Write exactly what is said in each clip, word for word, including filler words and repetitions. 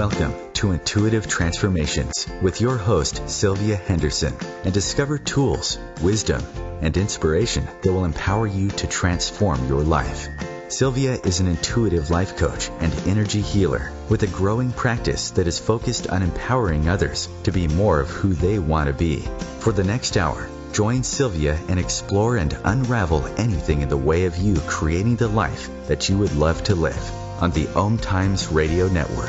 Welcome to Intuitive Transformations with your host, Sylvia Henderson, and discover tools, wisdom, and inspiration that will empower you to transform your life. Sylvia is an intuitive life coach and energy healer with a growing practice that is focused on empowering others to be more of who they want to be. For the next hour, join Sylvia and explore and unravel anything in the way of you creating the life that you would love to live on the Om Times Radio Network.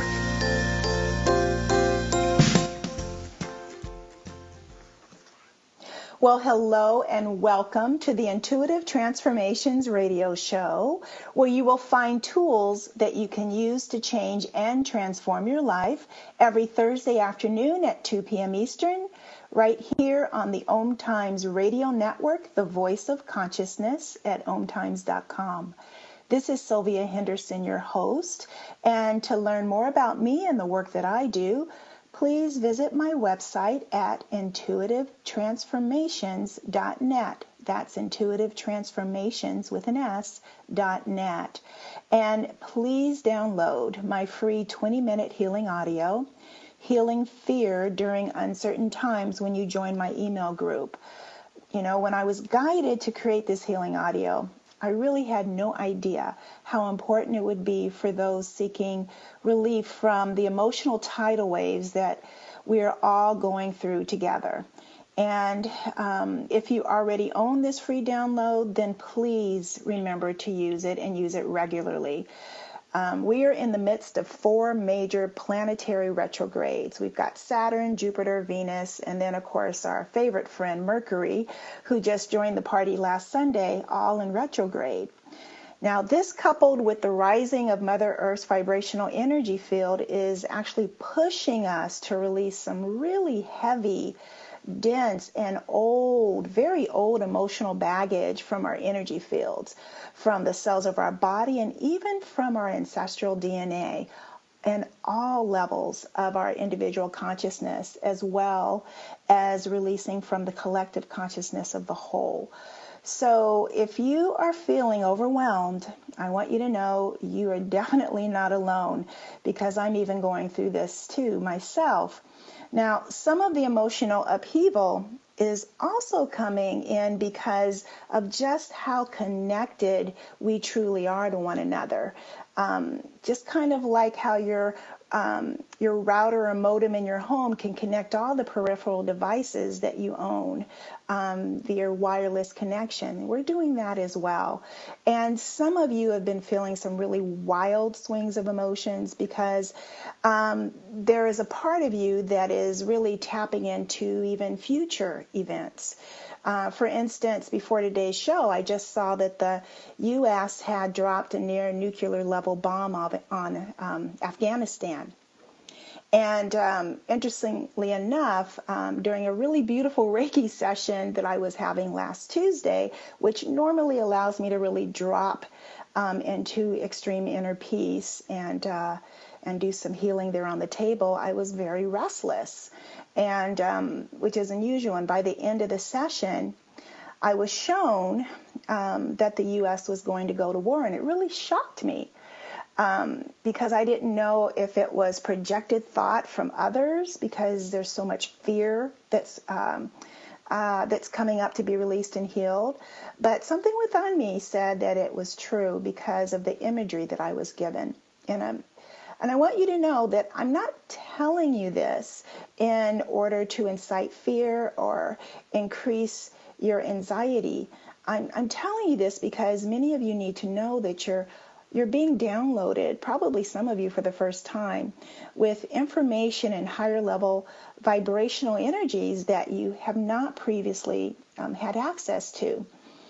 Well, hello and welcome to the Intuitive Transformations radio show, where you will find tools that you can use to change and transform your life every Thursday afternoon at two p.m. Eastern, right here on the Om Times Radio Network, the voice of consciousness at om times dot com. This is Sylvia Henderson, your host, and to learn more about me and the work that I do, please visit my website at intuitive transformations dot net. That's Intuitive Transformations with an S, dot net. And please download my free twenty-minute healing audio, Healing Fear During Uncertain Times, when you join my email group. You know, when I was guided to create this healing audio, I really had no idea how important it would be for those seeking relief from the emotional tidal waves that we are all going through together. And um, if you already own this free download, then please remember to use it and use it regularly. Um, we are in the midst of four major planetary retrogrades. We've got Saturn, Jupiter, Venus, and then, of course, our favorite friend, Mercury, who just joined the party last Sunday, all in retrograde. Now, this, coupled with the rising of Mother Earth's vibrational energy field, is actually pushing us to release some really heavy, dense, and old, very old emotional baggage from our energy fields, from the cells of our body, and even from our ancestral D N A, and all levels of our individual consciousness, as well as releasing from the collective consciousness of the whole. So if you are feeling overwhelmed, I want you to know you are definitely not alone, because I'm even going through this too myself. Now, some of the emotional upheaval is also coming in because of just how connected we truly are to one another. Um, just kind of like how your um, your router or modem in your home can connect all the peripheral devices that you own um, via wireless connection. We're doing that as well. And some of you have been feeling some really wild swings of emotions because um, there is a part of you that is really tapping into even future events. Uh, for instance, before today's show, I just saw that the U S had dropped a near nuclear level bomb on, on um, Afghanistan. And um, interestingly enough, um, during a really beautiful Reiki session that I was having last Tuesday, which normally allows me to really drop um, into extreme inner peace and uh, and do some healing there on the table, I was very restless, and um, which is unusual. And by the end of the session, I was shown um, that the U S was going to go to war, and it really shocked me. Um, because I didn't know if it was projected thought from others, because there's so much fear that's um, uh, that's coming up to be released and healed. But something within me said that it was true because of the imagery that I was given. And I'm, and I want you to know that I'm not telling you this in order to incite fear or increase your anxiety. I'm, I'm telling you this because many of you need to know that you're You're being downloaded, probably some of you for the first time, with information and higher level vibrational energies that you have not previously um, had access to.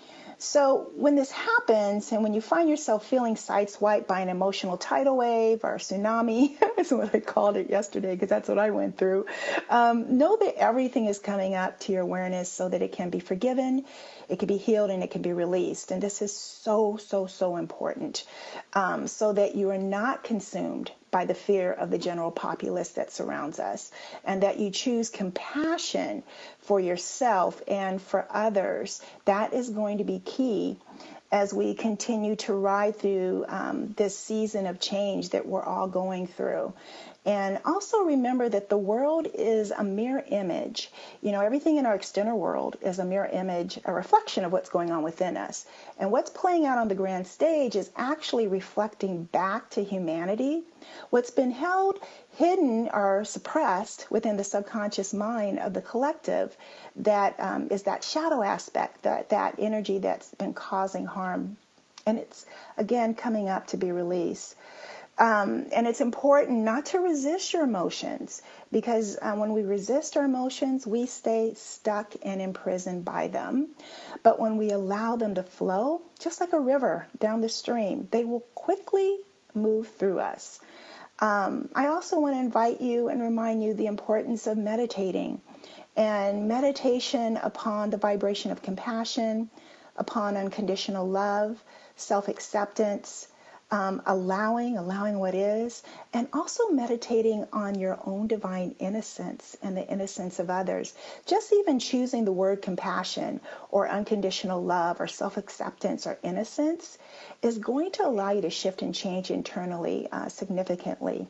So when this happens, and when you find yourself feeling sideswiped by an emotional tidal wave or tsunami, that's what I called it yesterday because that's what I went through, um, know that everything is coming up to your awareness so that it can be forgiven, it can be healed, and it can be released. And this is so, so, so important, um, so that you are not consumed by the fear of the general populace that surrounds us, and that you choose compassion for yourself and for others. That is going to be key as we continue to ride through um, this season of change that we're all going through. And also remember that the world is a mirror image. You know, everything in our external world is a mirror image, a reflection of what's going on within us. And what's playing out on the grand stage is actually reflecting back to humanity what's been held hidden or suppressed within the subconscious mind of the collective. That um, is that shadow aspect, that, that energy that's been causing harm. And it's, again, coming up to be released. Um, and it's important not to resist your emotions, because uh, when we resist our emotions, we stay stuck and imprisoned by them. But when we allow them to flow, just like a river down the stream, they will quickly move through us. Um, I also want to invite you and remind you the importance of meditating, and meditation upon the vibration of compassion, upon unconditional love, self-acceptance, Um, allowing, allowing what is, and also meditating on your own divine innocence and the innocence of others. Just even choosing the word compassion or unconditional love or self-acceptance or innocence is going to allow you to shift and change internally uh, significantly.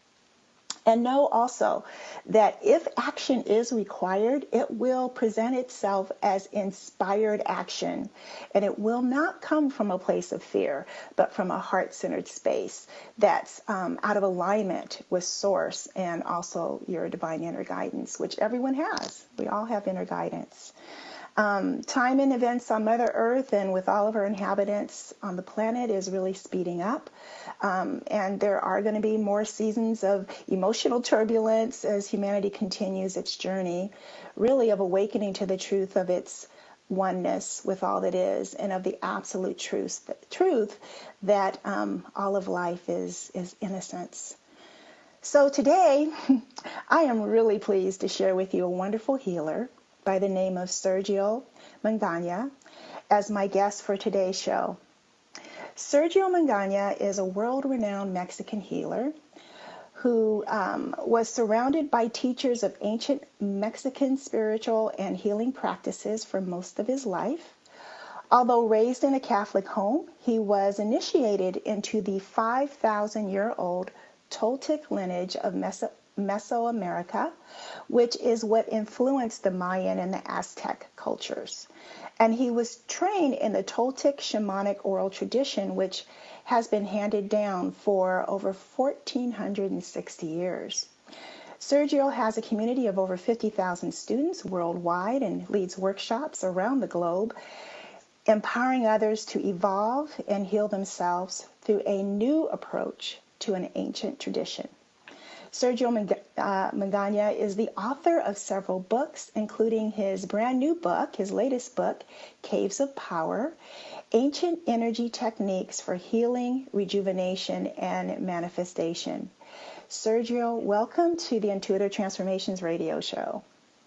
And know also that if action is required, it will present itself as inspired action. And it will not come from a place of fear, but from a heart-centered space that's um, out of alignment with Source and also your divine inner guidance, which everyone has. We all have inner guidance. Um, time and events on Mother Earth and with all of her inhabitants on the planet is really speeding up. Um, and there are going to be more seasons of emotional turbulence as humanity continues its journey, really of awakening to the truth of its oneness with all that is, and of the absolute truth, truth that um, all of life is, is innocence. So today, I am really pleased to share with you a wonderful healer by the name of Sergio Mangaña as my guest for today's show. Sergio Mangaña is a world-renowned Mexican healer who um, was surrounded by teachers of ancient Mexican spiritual and healing practices for most of his life. Although raised in a Catholic home, he was initiated into the five thousand year old Toltec lineage of Meso- Mesoamerica, which is what influenced the Mayan and the Aztec cultures. And he was trained in the Toltec shamanic oral tradition, which has been handed down for over one thousand four hundred sixty years. Sergio has a community of over fifty thousand students worldwide and leads workshops around the globe, empowering others to evolve and heal themselves through a new approach to an ancient tradition. Sergio Mangaña is the author of several books, including his brand new book, his latest book, Caves of Power, Ancient Energy Techniques for Healing, Rejuvenation, and Manifestation. Sergio, welcome to the Intuitive Transformations radio show.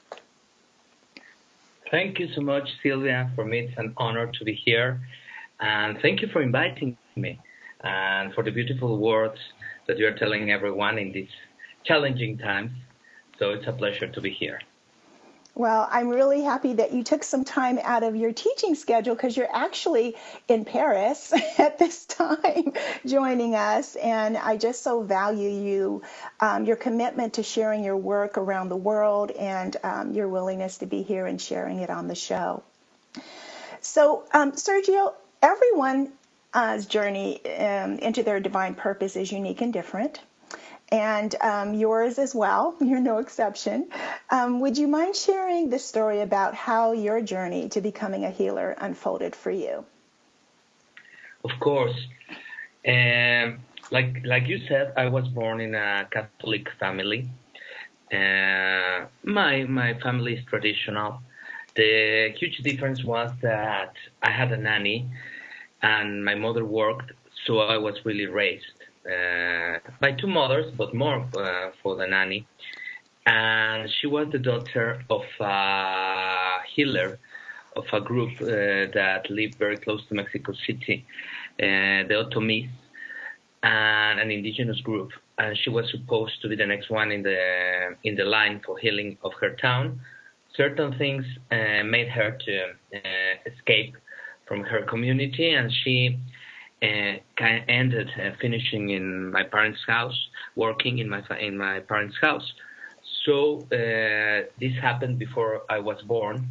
Thank you so much, Sylvia. For me, it's an honor to be here. And thank you for inviting me and for the beautiful words that you're telling everyone in these challenging times. So it's a pleasure to be here. Well, I'm really happy that you took some time out of your teaching schedule, because you're actually in Paris at this time joining us. And I just so value you, um, your commitment to sharing your work around the world, and um, your willingness to be here and sharing it on the show. So, um, Sergio, everyone's journey um, into their divine purpose is unique and different. And um, yours as well. You're no exception. Um, would you mind sharing the story about how your journey to becoming a healer unfolded for you? Of course. Um, like like you said, I was born in a Catholic family. Uh, my my family is traditional. The huge difference was that I had a nanny, and my mother worked, so I was really raised Uh, by two mothers, but more uh, for the nanny. And she was the daughter of a healer of a group uh, that lived very close to Mexico City, uh, the Otomis, and an indigenous group. And she was supposed to be the next one in the in the line for healing of her town. Certain things uh, made her to uh, escape from her community, and she uh, kind of ended uh, finishing in my parents' house, working in my in my parents' house. So uh, this happened before I was born.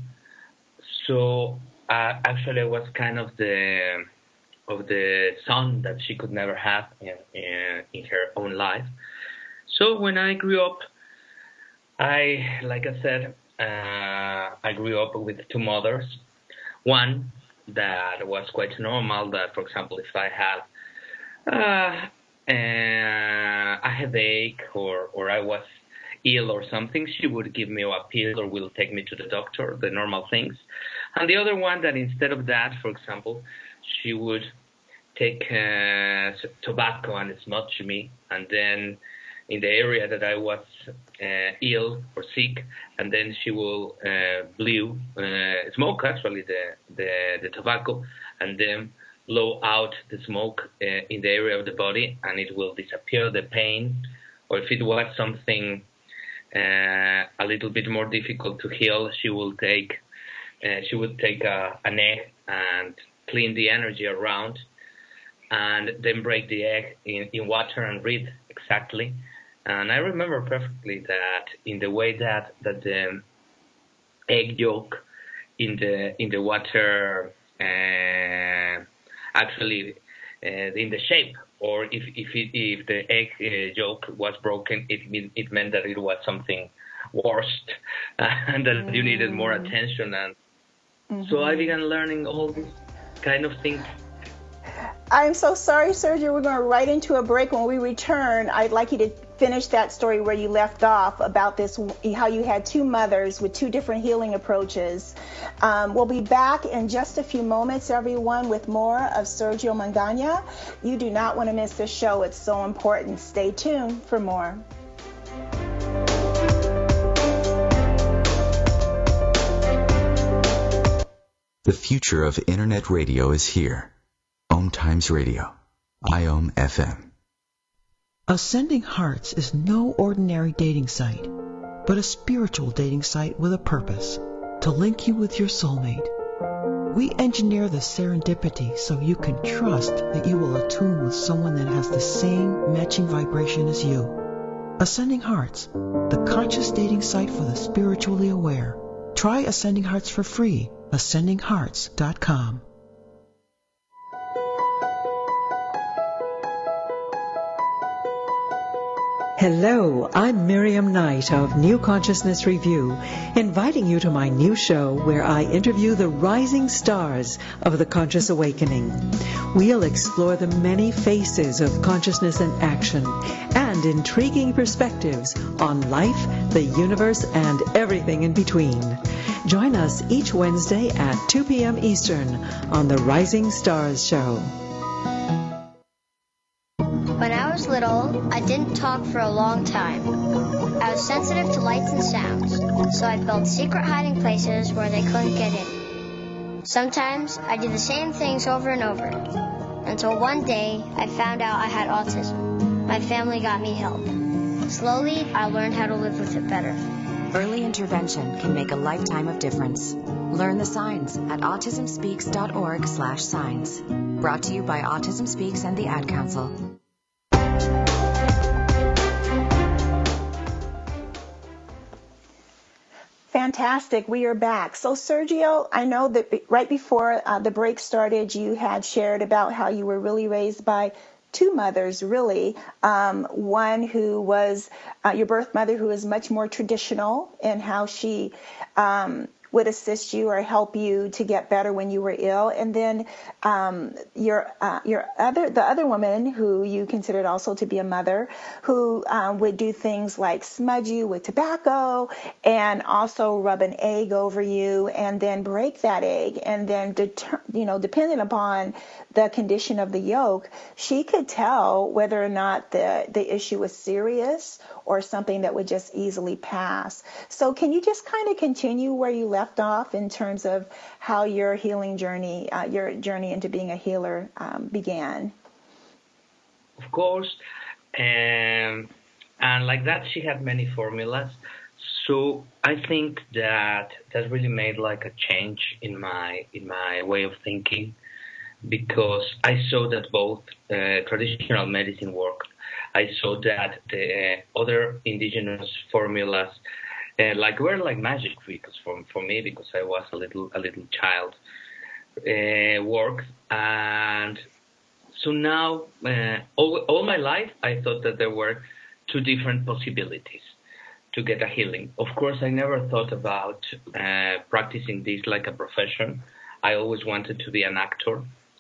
So uh, actually, I was kind of the of the son that she could never have in, in, in her own life. So when I grew up, I, like I said, uh, I grew up with two mothers. One that was quite normal, that, for example, if I had uh, uh, a headache or, or I was ill or something, she would give me a pill or will take me to the doctor, the normal things. And the other one that instead of that, for example, she would take uh, tobacco and smoke to me, and then in the area that I was uh, ill or sick, and then she will uh, blow, uh, smoke actually the, the, the tobacco, and then blow out the smoke uh, in the area of the body, and it will disappear the pain. Or if it was something uh, a little bit more difficult to heal, she will take uh, she would take a, an egg and clean the energy around, and then break the egg in, in water and read exactly. And I remember perfectly that in the way that, that the egg yolk in the in the water uh, actually uh, in the shape, or if if it, if the egg uh, yolk was broken, it mean, it meant that it was something worse and that mm. you needed more attention. And mm-hmm. so I began learning all these kind of things. I'm so sorry, Sergio. We're going right into a break. When we return, I'd like you to finish that story where you left off about this, how you had two mothers with two different healing approaches. Um, we'll be back in just a few moments, everyone, with more of Sergio Mangaña. You do not want to miss this show. It's so important. Stay tuned for more. The future of Internet radio is here. Om Times Radio, I O M F M. Ascending Hearts is no ordinary dating site, but a spiritual dating site with a purpose, to link you with your soulmate. We engineer the serendipity so you can trust that you will attune with someone that has the same matching vibration as you. Ascending Hearts, the conscious dating site for the spiritually aware. Try Ascending Hearts for free, ascending hearts dot com. Hello, I'm Miriam Knight of New Consciousness Review, inviting you to my new show where I interview the rising stars of the conscious awakening. We'll explore the many faces of consciousness in action and intriguing perspectives on life, the universe, and everything in between. Join us each Wednesday at two p.m. Eastern on the Rising Stars Show. When I was little, I didn't talk for a long time. I was sensitive to lights and sounds, so I built secret hiding places where they couldn't get in. Sometimes I did the same things over and over, until one day I found out I had autism. My family got me help. Slowly, I learned how to live with it better. Early intervention can make a lifetime of difference. Learn the signs at autism speaks dot org slash signs. Brought to you by Autism Speaks and the Ad Council. Fantastic. We are back. So, Sergio, I know that be, right before uh, the break started, you had shared about how you were really raised by two mothers, really. Um, one who was uh, your birth mother, who was much more traditional in how she um, would assist you or help you to get better when you were ill, and then um, your uh, your other the other woman who you considered also to be a mother, who um, would do things like smudge you with tobacco and also rub an egg over you and then break that egg, and then deter, you know depending upon the condition of the yolk, she could tell whether or not the the issue was serious or something that would just easily pass. So can you just kind of continue where you left off in terms of how your healing journey, uh, your journey into being a healer um, began? Of course. Um, and like that, she had many formulas. So I think that that really made like a change in my in my way of thinking, because I saw that both uh, traditional medicine worked. I saw that the uh, other indigenous formulas, uh, like were like magic because for for me, because I was a little a little child, uh, worked. And so now uh, all all my life I thought that there were two different possibilities to get a healing. Of course, I never thought about uh, practicing this like a profession. I always wanted to be an actor.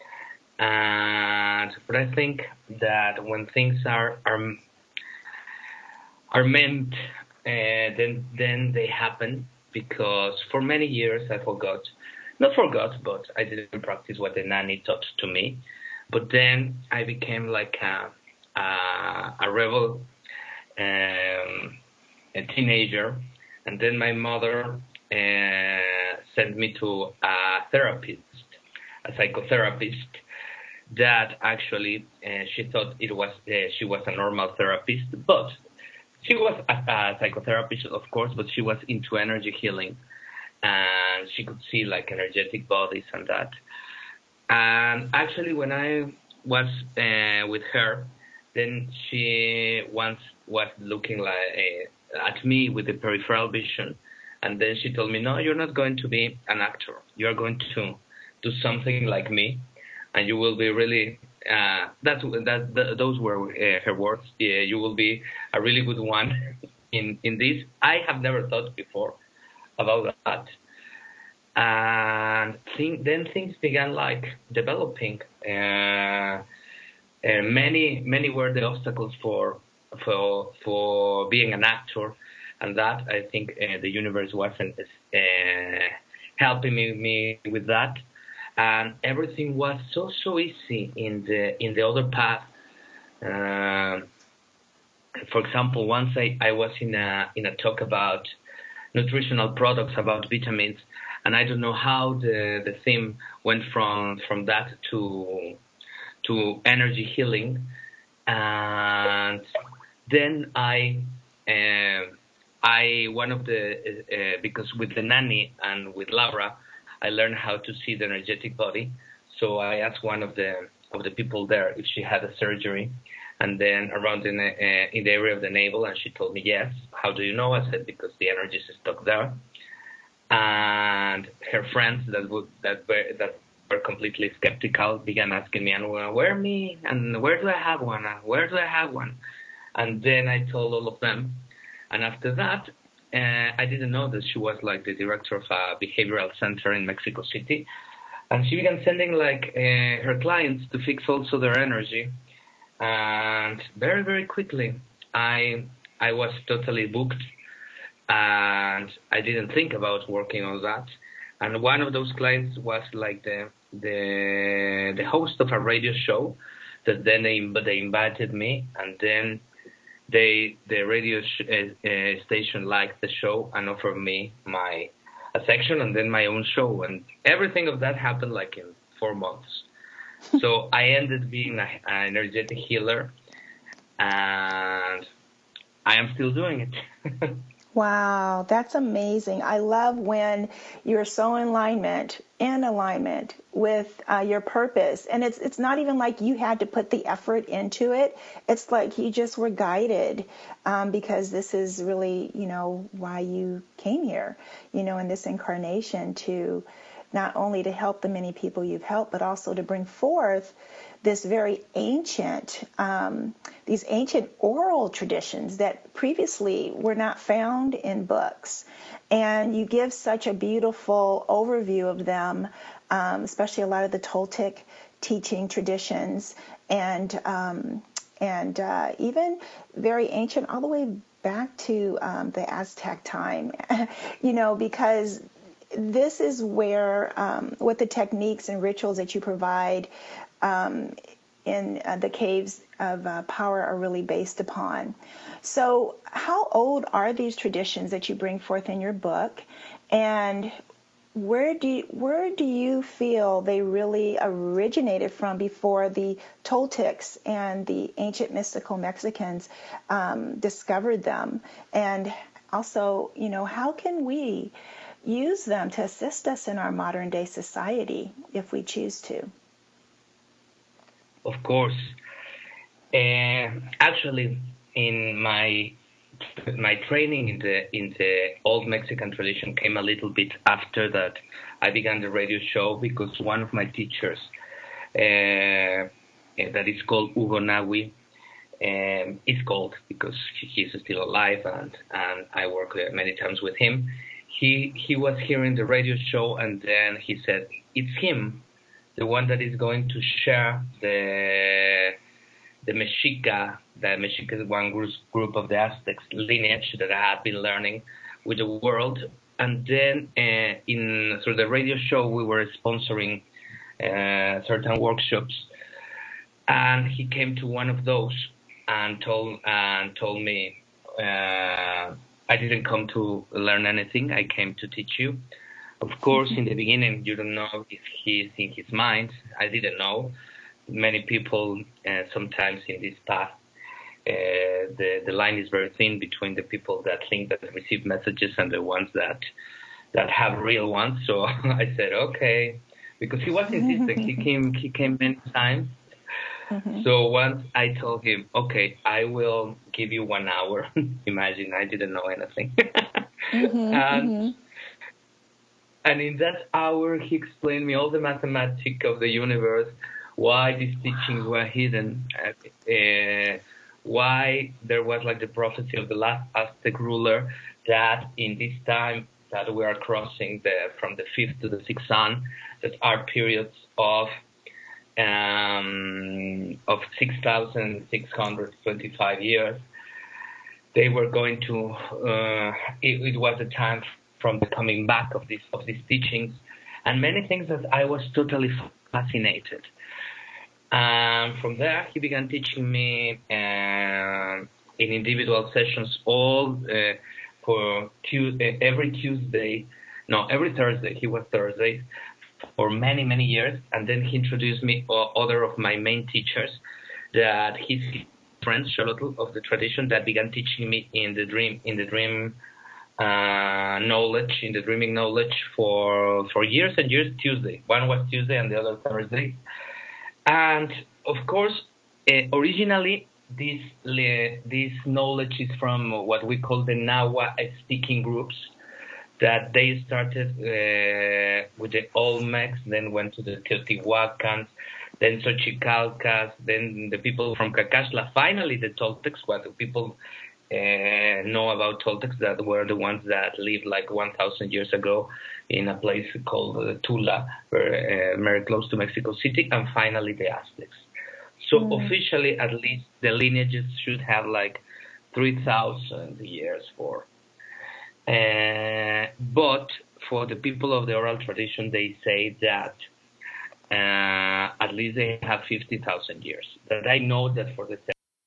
And but I think that when things are are are meant, uh, then then they happen. Because for many years I forgot, not forgot, but I didn't practice what the nanny taught to me. But then I became like a a, a rebel, um, a teenager, and then my mother uh, sent me to a therapist, a psychotherapist. That actually uh, she thought it was uh, she was a normal therapist, but she was a, a psychotherapist, of course, but she was into energy healing, and she could see like energetic bodies and that. And actually, when I was uh, with her, then she once was looking like uh, at me with the peripheral vision, and then she told me, "No, you're not going to be an actor. You're going to do something like me. And you will be really, uh, that's, that, that, those were uh, her words, yeah, you will be a really good one in, in this." I have never thought before about that. And think, then things began like developing. Uh, uh, many, many were the obstacles for, for, for being an actor. And that, I think uh, the universe wasn't uh, helping me, me with that. And everything was so so easy in the in the other path. Uh, for example, once I, I was in a in a talk about nutritional products, about vitamins, and I don't know how the, the theme went from from that to to energy healing. And then I uh, I one of the uh, because with the nanny and with Laura, I learned how to see the energetic body. So I asked one of the of the people there if she had a surgery, and then around in the, uh, in the area of the navel, and she told me yes. How do you know? I said because the energy is stuck there. And her friends that would that were that were completely skeptical began asking me, and well, where me? And where do I have one? And where do I have one? And then I told all of them, and after that. Uh, I didn't know that she was like the director of a behavioral center in Mexico City, and she began sending like uh, her clients to fix also their energy. And very very quickly, I I was totally booked, and I didn't think about working on that. And one of those clients was like the the the host of a radio show that then they they invited me, and then. They the radio sh- uh, uh, station liked the show and offered me my a section and then my own show, and everything of that happened like in four months. So I ended being a, an energetic healer, and I am still doing it. Wow, that's amazing. I love when you're so in alignment, in alignment with uh, your purpose. And it's it's not even like you had to put the effort into it. It's like you just were guided um, because this is really, you know, why you came here, you know, in this incarnation, to not only to help the many people you've helped, but also to bring forth this very ancient, um, these ancient oral traditions that previously were not found in books. And you give such a beautiful overview of them, um, especially a lot of the Toltec teaching traditions, and um, and uh, even very ancient, all the way back to um, the Aztec time, you know, because this is where um, what the techniques and rituals that you provide um, in uh, the caves of uh, power are really based upon. So how old are these traditions that you bring forth in your book, and where do you, where do you feel they really originated from before the Toltecs and the ancient mystical Mexicans um, discovered them? And also, you know, how can we use them to assist us in our modern day society if we choose to? Of course. Uh, actually, in my my training in the in the old Mexican tradition came a little bit after that I began the radio show, because one of my teachers, uh, that is called Hugo Nawi, um, is called because he's still alive, and, and I work many times with him. He he was hearing the radio show, and then he said, it's him, the one that is going to share the the Mexica, the Mexica is one group, group of the Aztecs lineage that I have been learning with the world. And then uh, in through the radio show, we were sponsoring uh, certain workshops, and he came to one of those and told and told me, uh, I didn't come to learn anything. I came to teach you. Of course, in the beginning, you don't know if he's in his mind. I didn't know. Many people, uh, sometimes in this path, uh, the the line is very thin between the people that think that they receive messages and the ones that that have real ones. So I said, okay, because he was insistent. He came he came many times. Mm-hmm. So once I told him, okay, I will give you one hour. Imagine, I didn't know anything. mm-hmm, and, mm-hmm. and in that hour, he explained me all the mathematics of the universe, why these teachings were hidden, uh, why there was like the prophecy of the last Aztec ruler, that in this time that we are crossing the from the fifth to the sixth sun, that are periods of um, of six thousand six hundred twenty-five years. They were going to. Uh, it, it was a time from the coming back of this of these teachings, and many things that I was totally fascinated. Um, from there, he began teaching me uh, in individual sessions, all uh, for tu- uh, every Tuesday, no, every Thursday. He was Thursdays for many, many years, and then he introduced me uh, other of my main teachers, that his friends, Charlotte of the tradition, that began teaching me in the dream, in the dream uh, knowledge, in the dreaming knowledge for for years and years. Tuesday, one was Tuesday and the other Thursday. And of course, uh, originally, this uh, this knowledge is from what we call the Nahua speaking groups, that they started uh, with the Olmecs, then went to the Teotihuacans, then Xochicalcas, then the people from Cacaxtla, finally the Toltecs, what people uh, know about Toltecs, that were the ones that lived like one thousand years ago in a place called uh, Tula, very, uh, very close to Mexico City, and finally the Aztecs. So mm. officially, at least, the lineages should have like three thousand years for. Uh, but for the people of the oral tradition, they say that uh, at least they have fifty thousand years. That I know that for the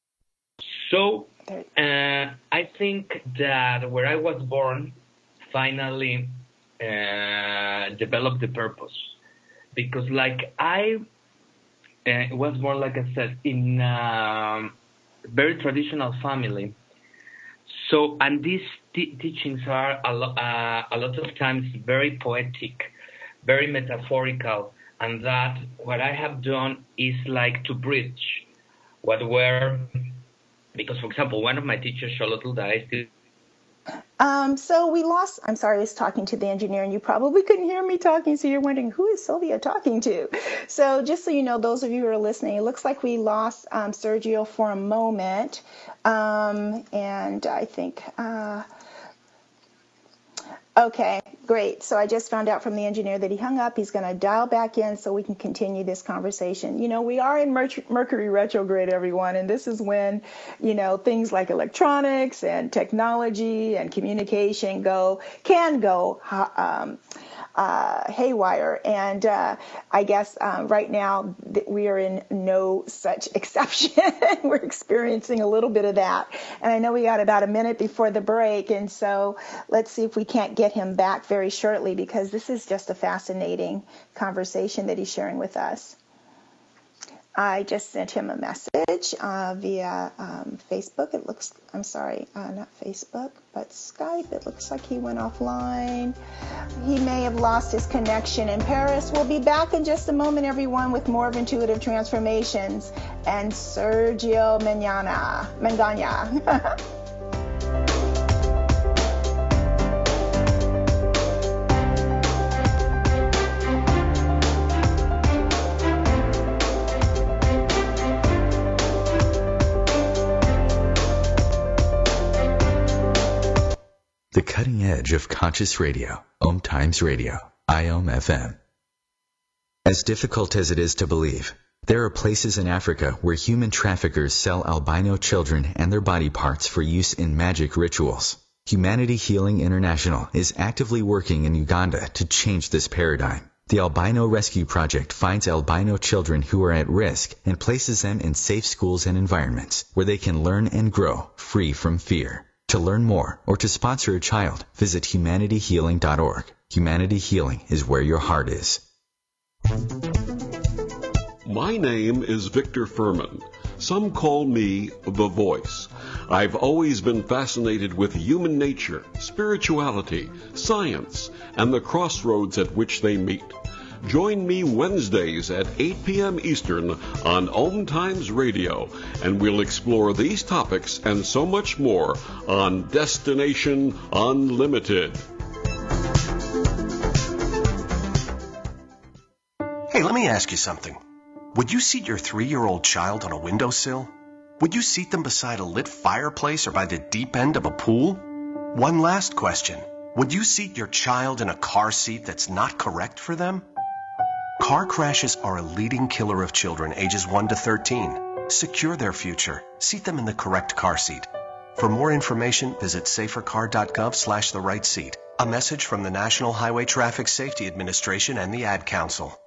So uh, I think that where I was born finally uh, developed the purpose, because like I uh, was born, like I said, in a very traditional family. So, and these t- teachings are a, lo- uh, a lot of times very poetic, very metaphorical, and that what I have done is like to bridge what were, because, for example, one of my teachers, Charlotte, that I still Um, so we lost, I'm sorry, I was talking to the engineer and you probably couldn't hear me talking, so you're wondering, who is Sylvia talking to? So just so you know, those of you who are listening, it looks like we lost um, Sergio for a moment. Um, and I think, uh, okay, great. So I just found out from the engineer that he hung up. He's going to dial back in so we can continue this conversation. You know, we are in Mercury retrograde, everyone, and this is when, you know, things like electronics and technology and communication go, can go um, uh, haywire. And uh, I guess um, right now we are in no such exception. We're experiencing a little bit of that. And I know we got about a minute before the break, and so let's see if we can't get him back very shortly, because this is just a fascinating conversation that he's sharing with us. I just sent him a message uh, via um, Facebook. It looks, I'm sorry, uh, not Facebook, but Skype. It looks like he went offline. He may have lost his connection in Paris. We'll be back in just a moment, everyone, with more of Intuitive Transformations and Sergio Mangana. Mangana. The cutting edge of conscious radio, Om Times Radio, I O M F M. As difficult as it is to believe, there are places in Africa where human traffickers sell albino children and their body parts for use in magic rituals. Humanity Healing International is actively working in Uganda to change this paradigm. The Albino Rescue Project finds albino children who are at risk and places them in safe schools and environments where they can learn and grow free from fear. To learn more or to sponsor a child, visit humanity healing dot org. Humanity Healing is where your heart is. My name is Victor Furman. Some call me The Voice. I've always been fascinated with human nature, spirituality, science, and the crossroads at which they meet. Join me Wednesdays at eight p.m. Eastern on Om Times Radio, and we'll explore these topics and so much more on Destination Unlimited. Hey, let me ask you something. Would you seat your three-year-old child on a windowsill? Would you seat them beside a lit fireplace or by the deep end of a pool? One last question. Would you seat your child in a car seat that's not correct for them? Car crashes are a leading killer of children ages one to thirteen. Secure their future. Seat them in the correct car seat. For more information, visit safercar dot gov slash the right seat. A message from the National Highway Traffic Safety Administration and the Ad Council.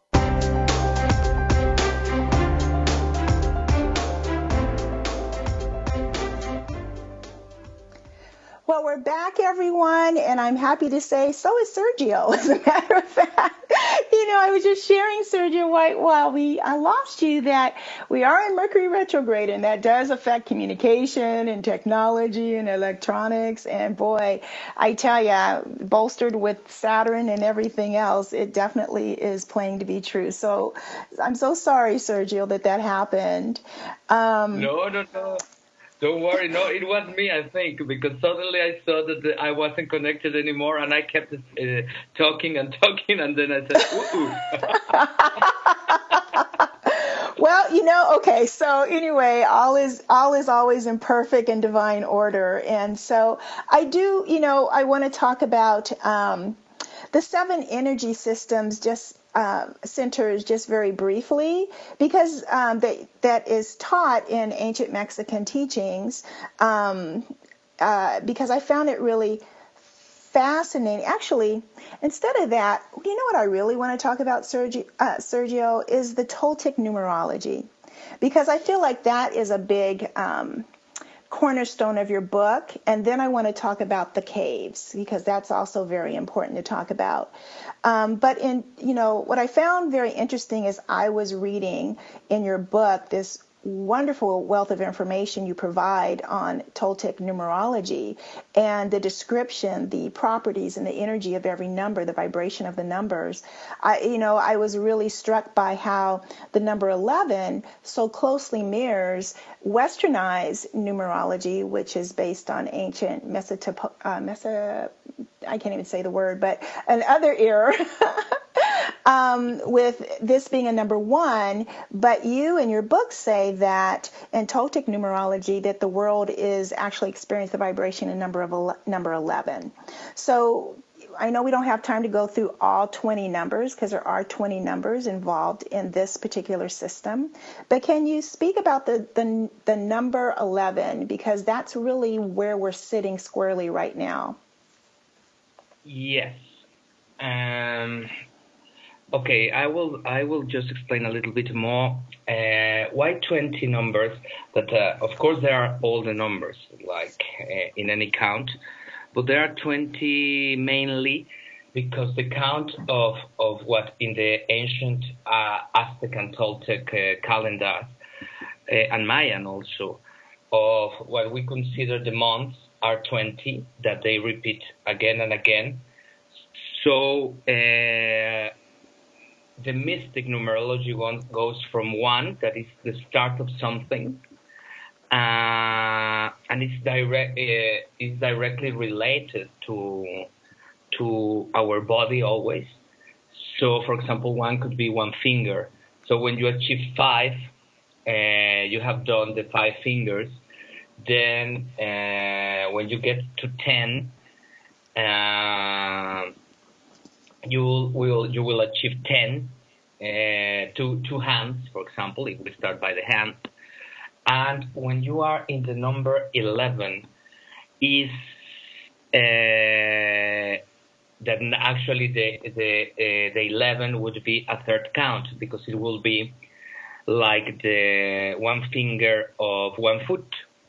Well, we're back, everyone, and I'm happy to say so is Sergio, as a matter of fact. You know, I was just sharing, Sergio, while, while we I lost you, that we are in Mercury retrograde, and that does affect communication and technology and electronics. And boy, I tell you, bolstered with Saturn and everything else, it definitely is playing to be true. So I'm so sorry, Sergio, that that happened. Um, no, no, no. Don't worry. No, it was me, I think, because suddenly I saw that I wasn't connected anymore, and I kept uh, talking and talking, and then I said, ooh. Well, you know, okay, so anyway, all is all is always in perfect and divine order. And so I do, you know, I want to talk about um, the seven energy systems, just Uh, centers just very briefly, because um, that, that is taught in ancient Mexican teachings, um, uh, because I found it really fascinating. Actually, instead of that, you know what I really want to talk about, Sergio, uh, Sergio, is the Toltec numerology, because I feel like that is a big um, cornerstone of your book. And then I want to talk about the caves, because that's also very important to talk about. Um, but in, you know, what I found very interesting is I was reading in your book this wonderful wealth of information you provide on Toltec numerology and the description, the properties and the energy of every number, the vibration of the numbers. I, you know, I was really struck by how the number eleven so closely mirrors westernized numerology, which is based on ancient Mesotop- uh, Meso- I can't even say the word, but another era. Um, with this being a number one, but you in your book say that in Toltec numerology that the world is actually experiencing the vibration in number of ele- number eleven. So I know we don't have time to go through all twenty numbers, because there are twenty numbers involved in this particular system. But can you speak about the, the, the number eleven, because that's really where we're sitting squarely right now? Yes. Um, okay, I will I will just explain a little bit more. Uh, why twenty numbers? That uh, of course there are all the numbers, like uh, in any count, but there are twenty mainly because the count of, of what in the ancient uh, Aztec and Toltec uh, calendars, uh, and Mayan also, of what we consider the months are twenty, that they repeat again and again. So uh, the mystic numerology one goes from one, that is the start of something, uh, and it's direct uh, is directly related to to our body always. So, for example, one could be one finger. So when you achieve five, uh, you have done the five fingers. Then uh, when you get to ten, uh, you will you will achieve ten, uh, two two hands, for example, if we start by the hands. And when you are in the number eleven, is uh, then actually the the uh, the eleven would be a third count, because it will be like the one finger of one foot.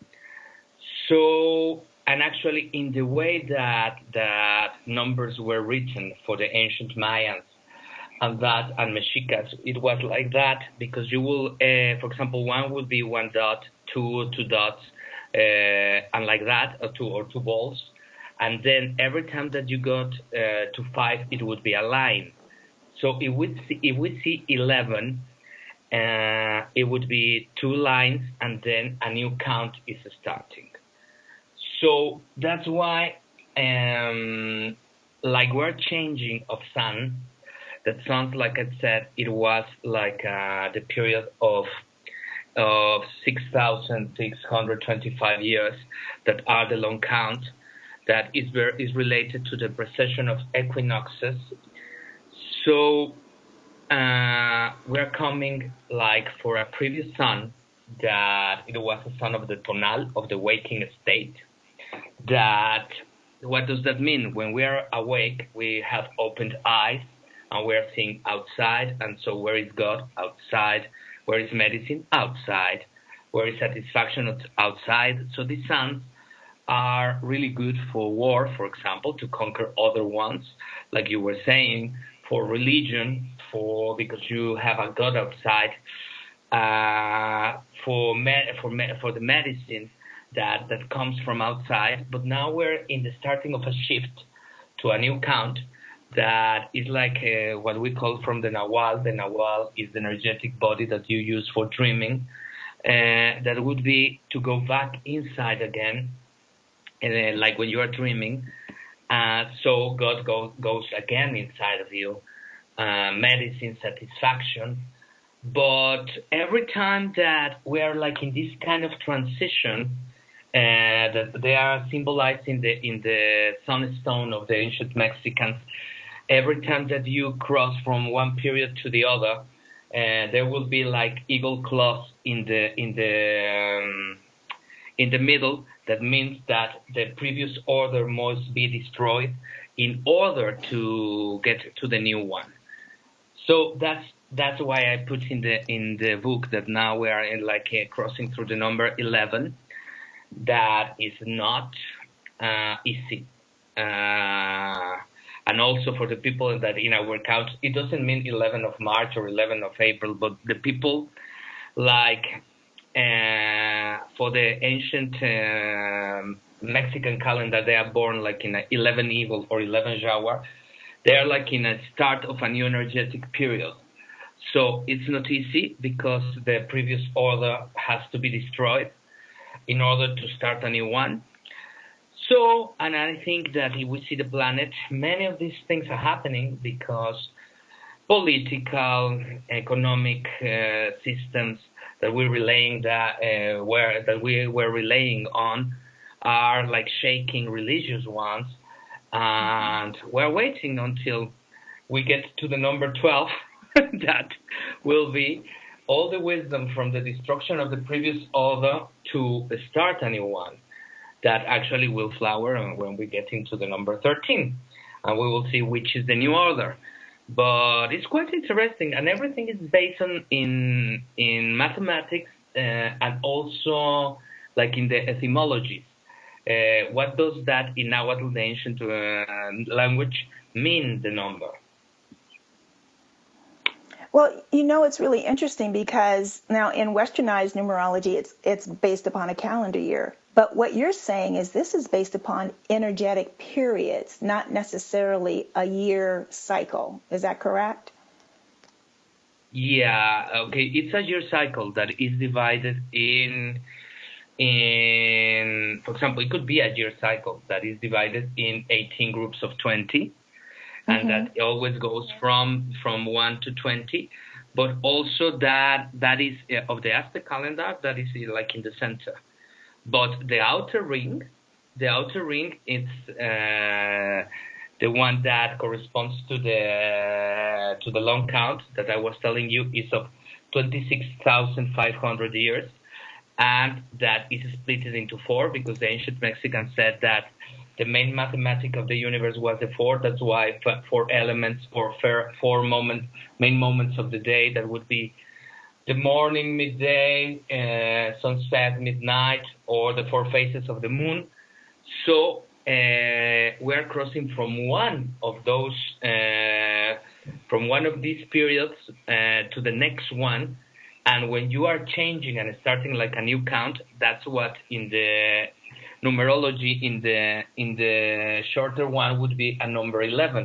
So, and actually in the way that that numbers were written for the ancient Mayans and that and Mexicas, it was like that, because you will, uh, for example, one would be one dot, two, two dots, uh, and like that, or two or two balls. And then every time that you got uh, to five, it would be a line. So if we see, if we see eleven, uh, it would be two lines, and then a new count is starting. So that's why, um, like we're changing of sun, that sounds like I said, it was like uh, the period of of six thousand six hundred twenty-five years that are the long count, that is very, is related to the precession of equinoxes. So uh, we're coming like for a previous sun, that it was a sun of the tonal, of the waking state. That, what does that mean? When we are awake, we have opened eyes, and we're seeing outside. And so where is God? Outside. Where is medicine? Outside. Where is satisfaction? Outside. So these suns are really good for war, for example, to conquer other ones, like you were saying, for religion, for because you have a God outside, uh, for me, for me, for the medicine that that comes from outside. But now we're in the starting of a shift to a new count that is like uh, what we call from the Nahual. The Nahual is the energetic body that you use for dreaming. Uh, that would be to go back inside again, and uh, like when you are dreaming. Uh, so God go, goes again inside of you, uh, medicine, satisfaction. But every time that we are like in this kind of transition, Uh, that they are symbolized in the in the sunstone of the ancient Mexicans. Every time that you cross from one period to the other, uh, there will be like eagle claws in the in the um, in the middle. That means that the previous order must be destroyed in order to get to the new one. So that's that's why I put in the in the book that now we are in like uh, crossing through the number eleven. That is not uh, easy. Uh, and also for the people that in our count, it doesn't mean eleventh of March or eleventh of April, but the people like uh, for the ancient uh, Mexican calendar, they are born like in eleven Eagle or eleven Jaguar. They are like in a start of a new energetic period. So it's not easy because the previous order has to be destroyed in order to start a new one. So, and I think that if we see the planet, many of these things are happening because political, economic uh, systems that we're relaying that uh, where that we were relaying on are like shaking religious ones, and we're waiting until we get to the number twelve. That will be all the wisdom from the destruction of the previous order to start a new one that actually will flower when we get into the number thirteen. And we will see which is the new order. But it's quite interesting, and everything is based on in in mathematics uh, and also like in the etymologies. uh, what does that in Nahuatl, the ancient uh, language, mean, the number? Well, you know, it's really interesting because now in westernized numerology, it's it's based upon a calendar year. But what you're saying is this is based upon energetic periods, not necessarily a year cycle. Is that correct? Yeah, okay. It's a year cycle that is divided in, in, for example, it could be a year cycle that is divided in eighteen groups of twenty. And mm-hmm. that always goes from from one to twenty, but also that that is uh, of the Aztec calendar, that is uh, like in the center. But the outer ring, the outer ring, it's uh, the one that corresponds to the to the long count that I was telling you, is of twenty-six thousand five hundred years, and that is split into four because the ancient Mexicans said that the main mathematic of the universe was the four. That's why four elements or four moments, main moments of the day, that would be the morning, midday, uh, sunset, midnight, or the four phases of the moon. So uh, we're crossing from one of those, uh, from one of these periods uh, to the next one. And when you are changing and starting like a new count, that's what in the numerology, in the in the shorter one, would be a number eleven.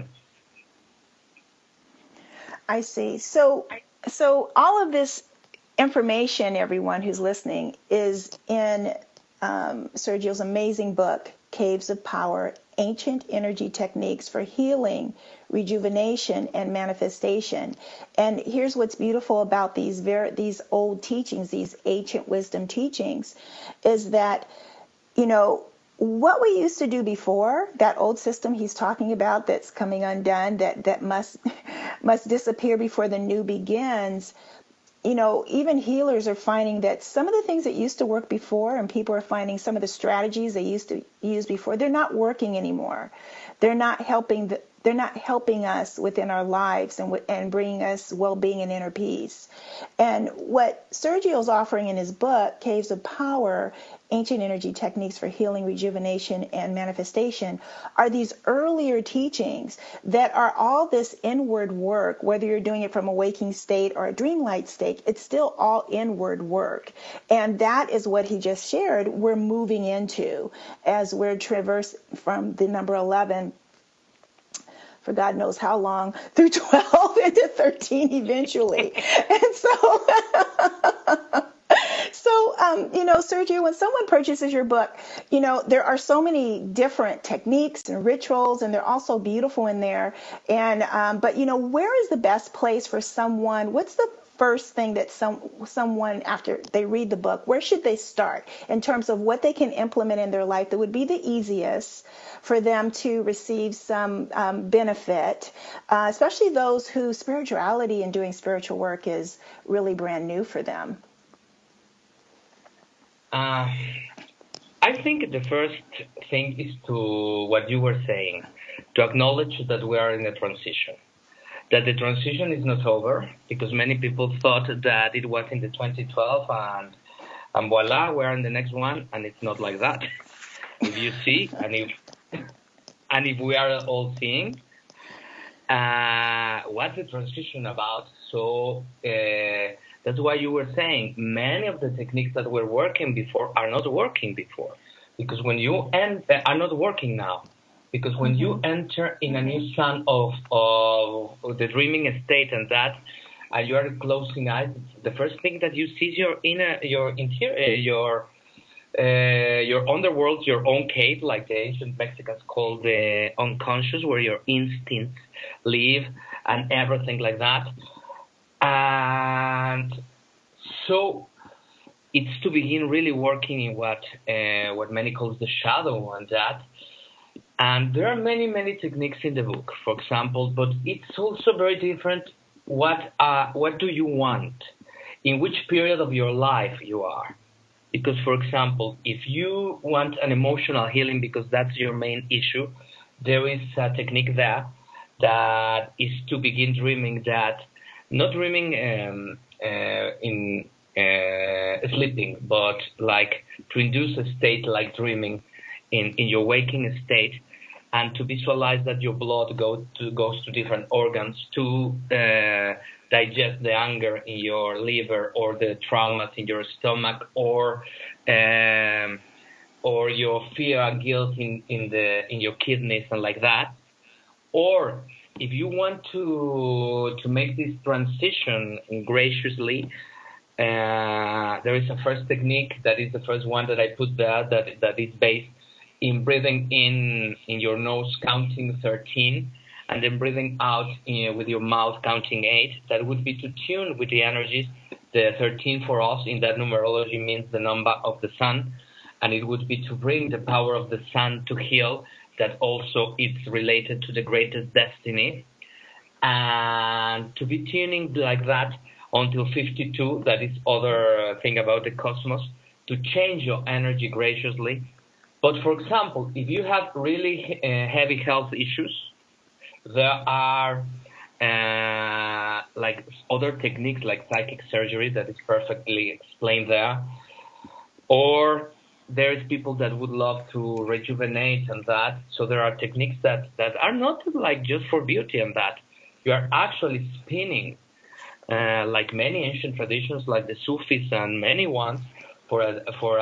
I see. So, so all of this information, everyone who's listening, is in um, Sergio's amazing book, Caves of Power: Ancient Energy Techniques for Healing, Rejuvenation, and Manifestation. And here's what's beautiful about these very these old teachings, these ancient wisdom teachings, is that, you know, what we used to do before, that old system he's talking about that's coming undone, that, that must must disappear before the new begins. You know, even healers are finding that some of the things that used to work before, and people are finding some of the strategies they used to use before, they're not working anymore. They're not helping the, they're not helping us within our lives and and bringing us well-being and inner peace. And what Sergio's offering in his book, Caves of Power: Ancient Energy Techniques for Healing, Rejuvenation, and Manifestation, are these earlier teachings that are all this inward work. Whether you're doing it from a waking state or a dreamlight state, it's still all inward work. And that is what he just shared we're moving into as we're traverse from the number eleven, for God knows how long, through twelve into thirteen eventually. And so... So, um, you know, Sergio, when someone purchases your book, you know, there are so many different techniques and rituals, and they're also beautiful in there. And um, but, you know, where is the best place for someone? What's the first thing that some someone, after they read the book, where should they start in terms of what they can implement in their life that would be the easiest for them to receive some um, benefit, uh, especially those whose spirituality and doing spiritual work is really brand new for them? Uh, I think the first thing is to what you were saying, to acknowledge that we are in a transition, that the transition is not over, because many people thought that it was in the twenty twelve and, and voila, we're in the next one, and it's not like that. If you see, and if, and if we are all seeing, uh, what's the transition about? So, uh, that's why you were saying many of the techniques that were working before are not working before, because when you en- are not working now, because when mm-hmm. you enter in a new strand of, of the dreaming state and that, and you are closing eyes, the first thing that you see is your inner, your interior, your uh, your underworld, your own cave, like the ancient Mexicans called the unconscious, where your instincts live and everything like that. And so it's to begin really working in what uh, what many calls the shadow and that. And there are many, many techniques in the book, for example, but it's also very different. What uh, what do you want? In which period of your life you are? Because, for example, if you want an emotional healing because that's your main issue, there is a technique there that is to begin dreaming that. Not dreaming um, uh, in uh, sleeping, but like to induce a state like dreaming in, in your waking state, and to visualize that your blood go to, goes to different organs to uh, digest the anger in your liver, or the traumas in your stomach, or um, or your fear and guilt in, in the in your kidneys and like that. Or if you want to to make this transition graciously, uh, there is a first technique that is the first one that I put there that that is based in breathing in in your nose, counting thirteen, and then breathing out in, with your mouth, counting eight. That would be to tune with the energies. The thirteen for us in that numerology means the number of the sun, and it would be to bring the power of the sun to heal. That also it's related to the greatest destiny, and to be tuning like that until fifty-two. That is other thing about the cosmos, to change your energy graciously. But for example, if you have really uh, heavy health issues, there are uh, like other techniques like psychic surgery that is perfectly explained there. Or there's people that would love to rejuvenate and that. So there are techniques that, that are not like just for beauty and that. You are actually spinning, uh, like many ancient traditions, like the Sufis and many ones, for a, for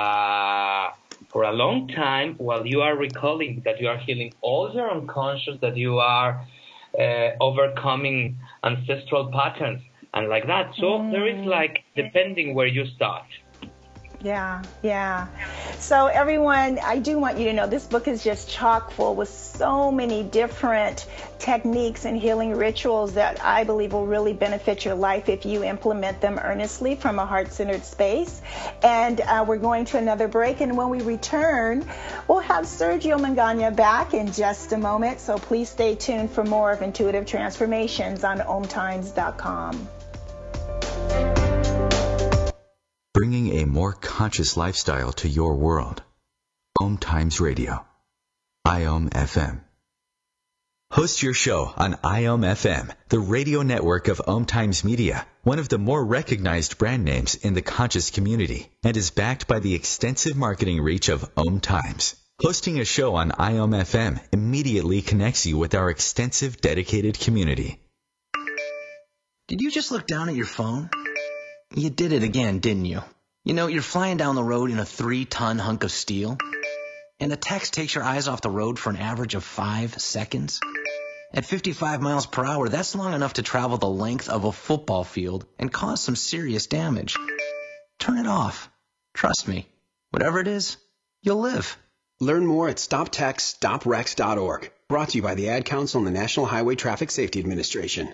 a for a long time, while you are recalling that you are healing all your unconscious, that you are uh, overcoming ancestral patterns and like that. So mm. there is like, depending where you start. Yeah, yeah. So everyone, I do want you to know this book is just chock full with so many different techniques and healing rituals that I believe will really benefit your life if you implement them earnestly from a heart-centered space. And uh, we're going to another break, and when we return, we'll have Sergio Magana back in just a moment. So please stay tuned for more of Intuitive Transformations on Om Times dot com. Bringing a more conscious lifestyle to your world. Om Times Radio. I O M F M. Host your show on I O M F M, the radio network of Om Times Media, one of the more recognized brand names in the conscious community, and is backed by the extensive marketing reach of Om Times. Hosting a show on I O M F M immediately connects you with our extensive dedicated community. Did you just look down at your phone? You did it again, didn't you? You know, you're flying down the road in a three-ton hunk of steel, and the text takes your eyes off the road for an average of five seconds. At fifty-five miles per hour, that's long enough to travel the length of a football field and cause some serious damage. Turn it off. Trust me. Whatever it is, you'll live. Learn more at stop text stop wrecks dot org. Brought to you by the Ad Council and the National Highway Traffic Safety Administration.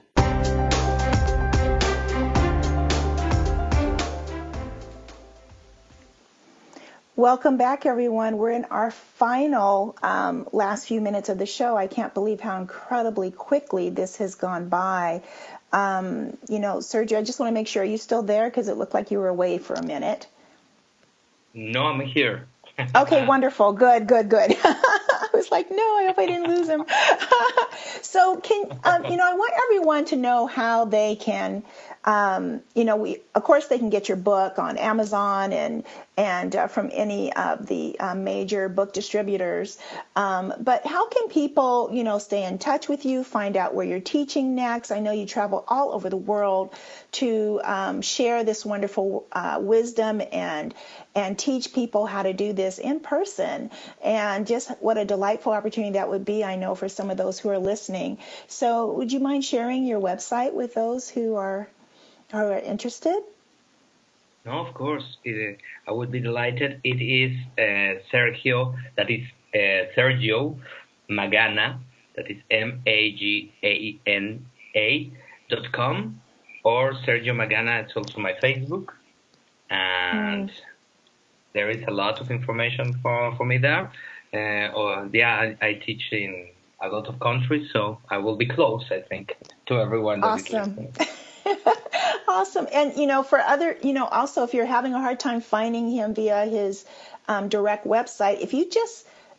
Welcome back, everyone. We're in our final um, last few minutes of the show. I can't believe how incredibly quickly this has gone by. Um, you know, Sergio, I just want to make sure, are you still there? Because it looked like you were away for a minute. No, I'm here. Okay, wonderful. Good, good, good. I was like, no, I hope I didn't lose him. So can, um, you know, I want everyone to know how they can, um, you know, we, of course, they can get your book on Amazon and, and uh, from any of the uh, major book distributors. Um, but how can people, you know, stay in touch with you, find out where you're teaching next? I know you travel all over the world to um, share this wonderful uh, wisdom and and teach people how to do this in person. And just what a delightful opportunity that would be, I know, for some of those who are listening. So would you mind sharing your website with those who are, are interested? No, of course. It, I would be delighted. It is uh, Sergio, that is uh, Sergio Magana, that is M A G A N A dot com, or Sergio Magana. It's also my Facebook. And mm. there is a lot of information for, for me there. Uh, or, yeah, I, I teach in a lot of countries, so I will be close, I think, to everyone that awesome. is listening. Awesome. And, you know, for other, you know, also if you're having a hard time finding him via his um, direct website, if you just,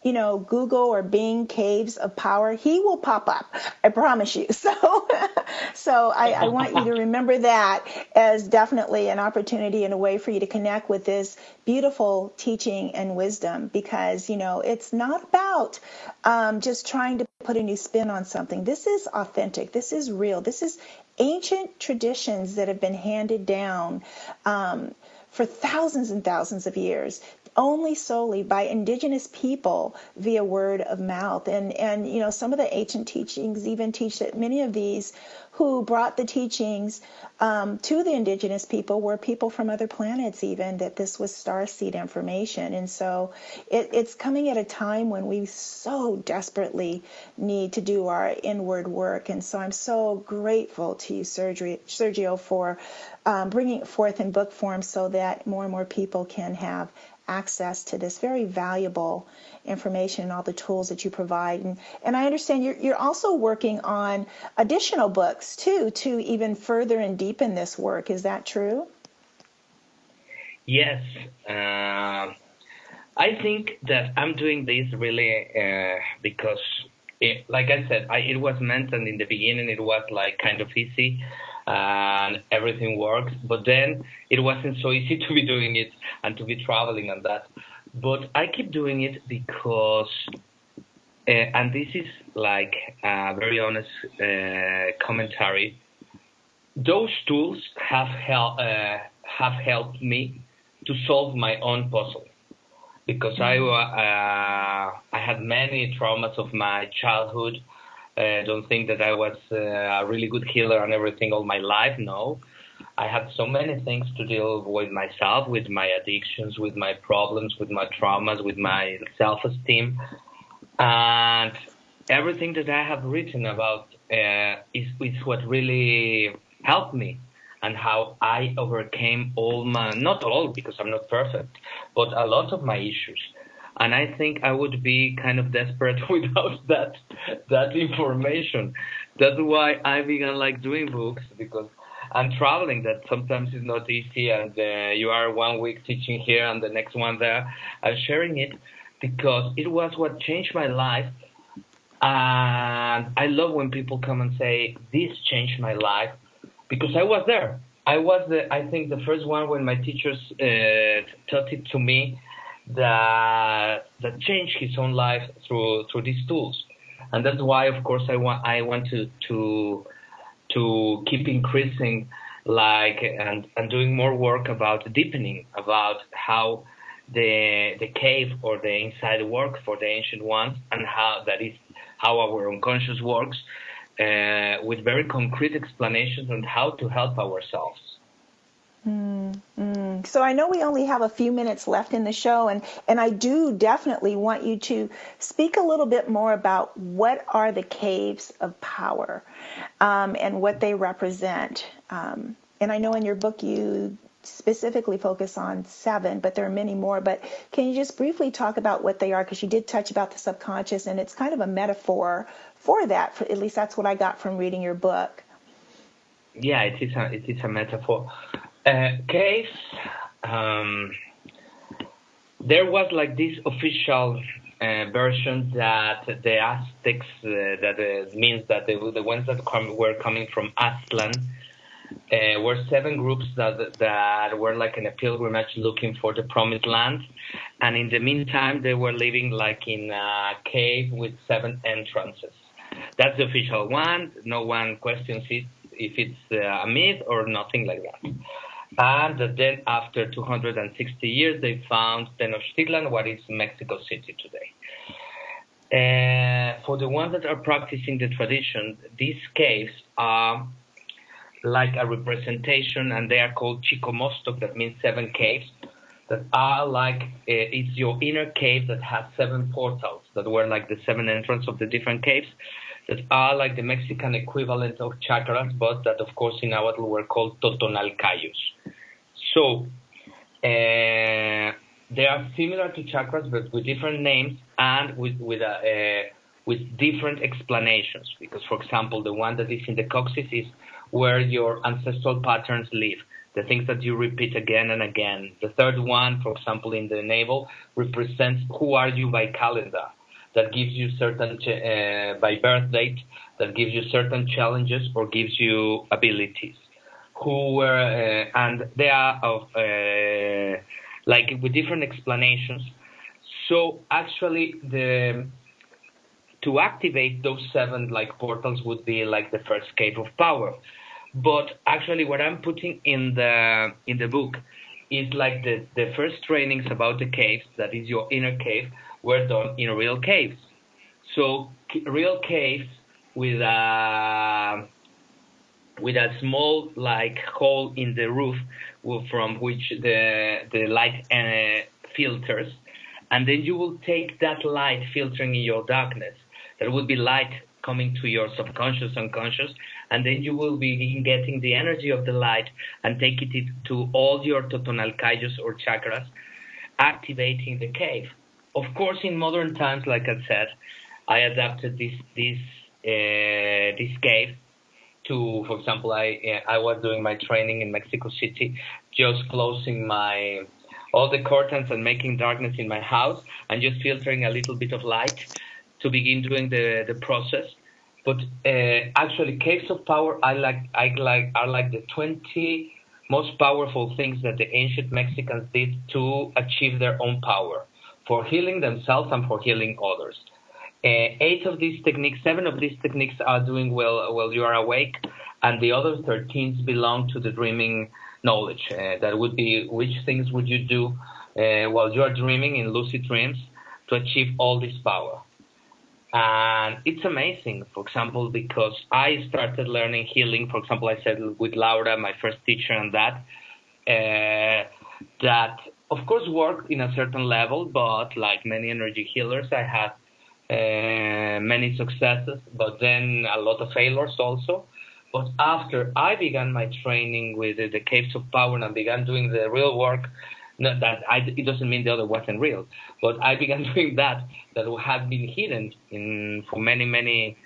you know, Google or Bing Caves of Power, he will pop up. I promise you. So, so I, I want you to remember that as definitely an opportunity and a way for you to connect with this beautiful teaching and wisdom, because, you know, it's not about um, just trying to put a new spin on something. This is authentic. This is real. This is ancient traditions that have been handed down um, for thousands and thousands of years, only solely by indigenous people via word of mouth. And, and, you know, some of the ancient teachings even teach that many of these who brought the teachings um, to the indigenous people were people from other planets, even, that this was starseed information. And so it, it's coming at a time when we so desperately need to do our inward work. And so I'm so grateful to you, Sergio, for um, bringing it forth in book form so that more and more people can have access to this very valuable information and all the tools that you provide. And, and I understand you're, you're also working on additional books, too, to even further and deepen this work. Is that true? Yes. Uh, I think that I'm doing this really uh, because, it, like I said, I, it was mentioned in the beginning, it was like kind of easy. And everything works, but then it wasn't so easy to be doing it and to be traveling on that. But I keep doing it because, uh, and this is like a very honest uh, commentary, those tools have, hel- uh, have helped me to solve my own puzzle. Because I, uh, I had many traumas of my childhood. I uh, don't think that I was uh, a really good healer and everything all my life. No, I had so many things to deal with myself, with my addictions, with my problems, with my traumas, with my self-esteem. And everything that I have written about uh, is, is what really helped me and how I overcame all my, not all because I'm not perfect, but a lot of my issues. And I think I would be kind of desperate without that that information. That's why I began like doing books, because I'm traveling. That sometimes is not easy, and uh, you are one week teaching here and the next one there. I'm sharing it because it was what changed my life. And I love when people come and say, this changed my life, because I was there. I was, the, I think, the first one when my teachers uh, taught it to me, that that changed his own life through through these tools. And that's why, of course, I want I want to to to keep increasing, like and and doing more work about deepening, about how the the cave or the inside work for the ancient ones, and how that is how our unconscious works, uh, with very concrete explanations on how to help ourselves. Mm, mm. So I know we only have a few minutes left in the show, and, and I do definitely want you to speak a little bit more about what are the caves of power um, and what they represent. Um, and I know in your book you specifically focus on seven, but there are many more. But can you just briefly talk about what they are? Because you did touch about the subconscious, and it's kind of a metaphor for that. For, at least that's what I got from reading your book. Yeah, it is a, it is a metaphor. Uh, caves, um, there was like this official uh, version that the Aztecs, uh, that uh, means that the, the ones that come, were coming from Aztlan, uh, were seven groups that that were like in a pilgrimage looking for the promised land. And in the meantime, they were living like in a cave with seven entrances. That's the official one. No one questions it, if it's uh, a myth or nothing like that. And then after two hundred sixty years, they found Tenochtitlan, what is Mexico City today. Uh, for the ones that are practicing the tradition, these caves are like a representation, and they are called Chicomostoc, that means seven caves, that are like, uh, it's your inner cave that has seven portals, that were like the seven entrances of the different caves, that are like the Mexican equivalent of chakras, but that, of course, in Nahuatl were called Totonalcayos. So, uh, they are similar to chakras, but with different names and with with, uh, uh, with different explanations. Because, for example, the one that is in the coccyx is where your ancestral patterns live, the things that you repeat again and again. The third one, for example, in the navel, represents who are you by calendar. that gives you certain, ch- uh, by birth date, that gives you certain challenges or gives you abilities. Who were, uh, and they are of, uh, like with different explanations. So actually, the to activate those seven like portals would be like the first cave of power. But actually, what I'm putting in the in the book is like the, the first trainings about the caves, that is your inner cave, were done in real caves. So real caves with a with a small like hole in the roof from which the the light uh, filters, and then you will take that light filtering in your darkness. There will be light coming to your subconscious, unconscious, and then you will begin getting the energy of the light and take it to all your totonalcayos or chakras, activating the cave. Of course, in modern times, like I said, I adapted this this uh, this cave to, for example, I I was doing my training in Mexico City, just closing my all the curtains and making darkness in my house and just filtering a little bit of light to begin doing the, the process. But uh, actually, caves of power I like I like are like the twenty most powerful things that the ancient Mexicans did to achieve their own power for healing themselves and for healing others. Uh, eight of these techniques, seven of these techniques are doing well while you are awake, and the other thirteen belong to the dreaming knowledge. Uh, that would be which things would you do uh, while you are dreaming in lucid dreams to achieve all this power. And it's amazing, for example, because I started learning healing. For example, I said with Laura, my first teacher, and that, uh, that of course worked in a certain level, but like many energy healers, I had uh, many successes, but then a lot of failures also. But after I began my training with the, the Caves of Power and I began doing the real work, not that I, it doesn't mean the other wasn't real, but I began doing that that had been hidden in for many many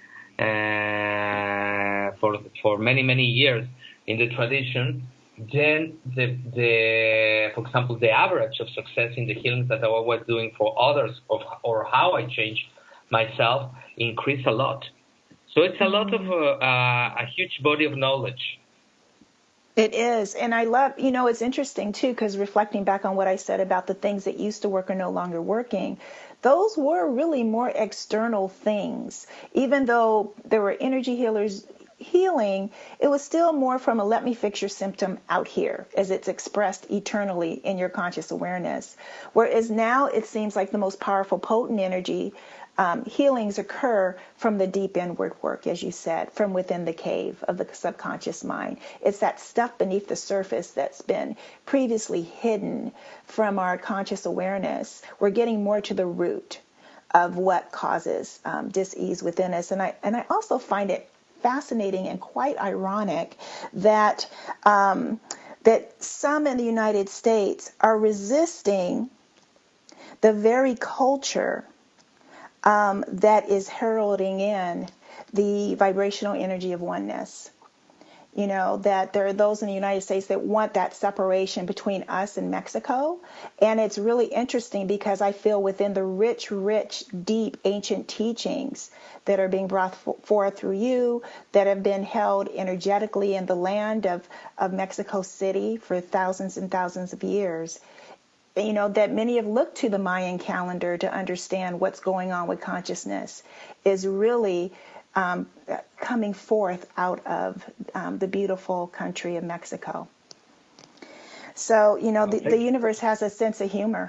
uh, for for many many years in the tradition. Then the the for example the average of success in the healings that I was doing for others of, or how I changed myself increased a lot. So it's a lot of uh, uh, a huge body of knowledge. It is. And I love, you know, it's interesting, too, because reflecting back on what I said about the things that used to work are no longer working, those were really more external things. Even though there were energy healers healing, it was still more from a let me fix your symptom out here as it's expressed eternally in your conscious awareness. Whereas now it seems like the most powerful, potent energy Um, healings occur from the deep inward work, as you said, from within the cave of the subconscious mind. It's that stuff beneath the surface that's been previously hidden from our conscious awareness. We're getting more to the root of what causes um, dis-ease within us. And I, and I also find it fascinating and quite ironic that, um, that some in the United States are resisting the very culture Um, that is heralding in the vibrational energy of oneness. You know, that there are those in the United States that want that separation between us and Mexico. And it's really interesting because I feel within the rich, rich, deep ancient teachings that are being brought forth through you, that have been held energetically in the land of, of Mexico City for thousands and thousands of years, you know, that many have looked to the Mayan calendar to understand what's going on with consciousness, is really um, coming forth out of um, the beautiful country of Mexico. So, you know, the, the universe has a sense of humor.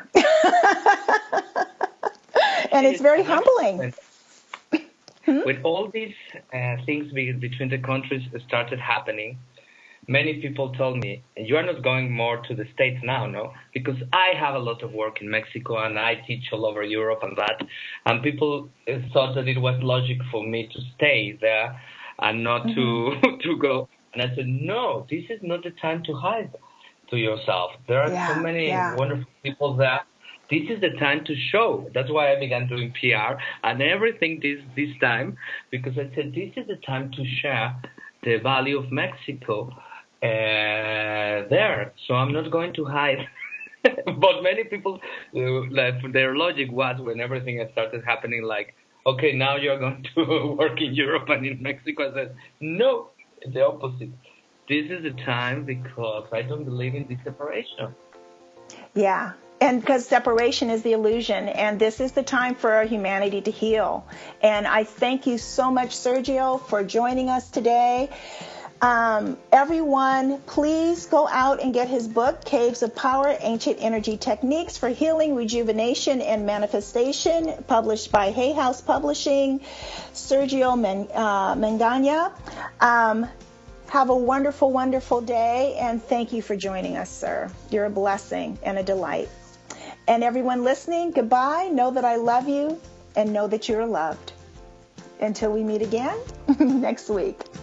And it's very humbling. When all these uh, things between the countries started happening, many people told me, you are not going more to the States now, no? Because I have a lot of work in Mexico and I teach all over Europe and that. And people thought that it was logic for me to stay there and not mm-hmm. to to go. And I said, no, this is not the time to hide to yourself. There are yeah, so many yeah. wonderful people there. This is the time to show. That's why I began doing P R and everything this, this time, because I said, this is the time to share the value of Mexico Uh, there, so I'm not going to hide But many people, uh, like, their logic was when everything started happening, like, okay, now you're going to work in Europe and in Mexico. I said, no, the opposite. This is the time because I don't believe in this separation. Yeah. And because separation is the illusion, and this is the time for our humanity to heal. And I thank you so much, Sergio, for joining us today. Um, everyone, please go out and get his book, Caves of Power, Ancient Energy Techniques for Healing, Rejuvenation, and Manifestation, published by Hay House Publishing, Sergio Men- uh, Mengana. Um, have a wonderful, wonderful day, and thank you for joining us, sir. You're a blessing and a delight. And everyone listening, goodbye. Know that I love you and know that you're loved. Until we meet again next week.